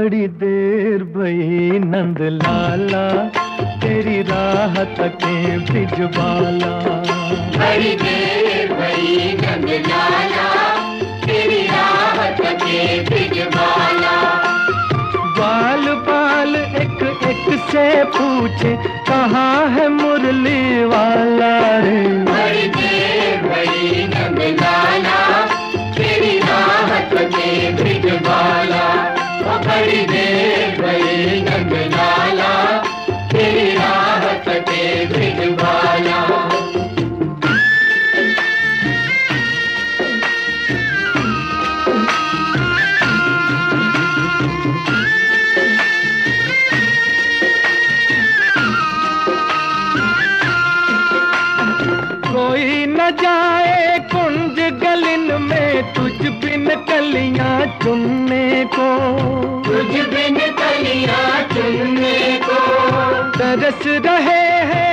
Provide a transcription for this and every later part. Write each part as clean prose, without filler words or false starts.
बड़ी देर भई नंद लाला, तेरी राह तके ब्रिजबाला। बड़ी देर भई नंद लाला, तेरी राह तके ब्रिजबाला। बाल बाल एक एक से पूछे, कहाँ है मुरली वाला रे। बड़ी देर भई नंद लाला, तेरी राह तके ब्रिजबाला। बड़ी देर भई नंद लाला, तेरी राह तके ब्रिजबाला। कोई न जाए कुंज गलिन में, तुझ बिन कलियां चुनने को। तुझ बिन कलियां चुनने को। तरस रहे हैं,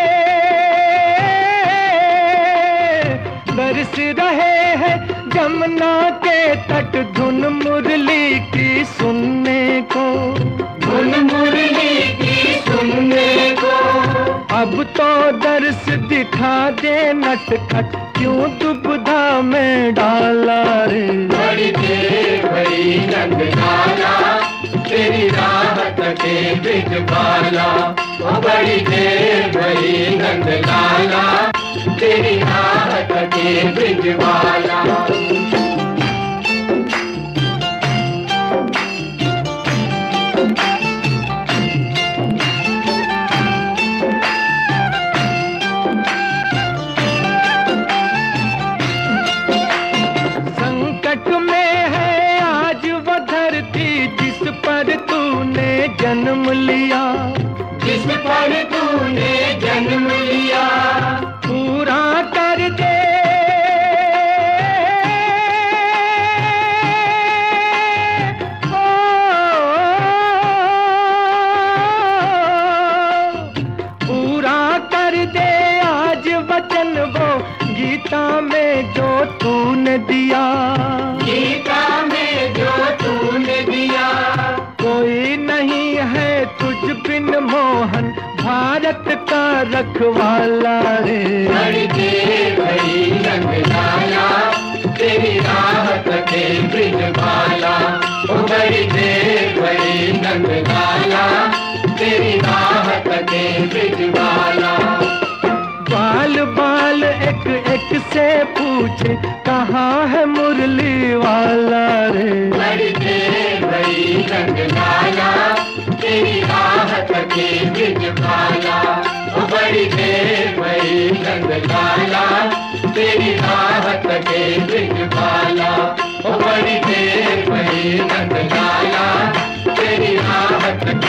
बरस रहे हैं जमुना के तट, धुन मुरली की सुनने को। धुन मुरली की सुनने को। अब तो दर्श दिखा दे नटखट, क्यों दुविधा में डाला रे। बड़ी देर भई नंद लाला, तेरी राह तके ब्रिजबाला। बड़ी देर भई नंद लाला, तेरी राह तके ब्रिजबाला। जन्म लिया, जिस पर तूने जन्म लिया। पूरा कर दे, पूरा कर दे आज वचन वो, गीता में जो तूने दिया। गीता में जो तूने दिया। कोई नहीं है तुझ बिन मोहन, भारत का रखवाला रे। बड़ी देर भई नंद लाला, तेरी राह तके ब्रिजबाला। बड़ी देर भई नंद लाला, तेरी राह तके ब्रिजबाला। बाल बाल एक एक से पूछे, कहाँ है मुरली वाला रे। बड़ी देर भई नंद लाला, तेरी राह तके ब्रिजबाला। बड़ी देर भई नंद लाला, तेरी राह तके ब्रिजबाला। बड़ी देर भई नंद लाला, तेरी राह तके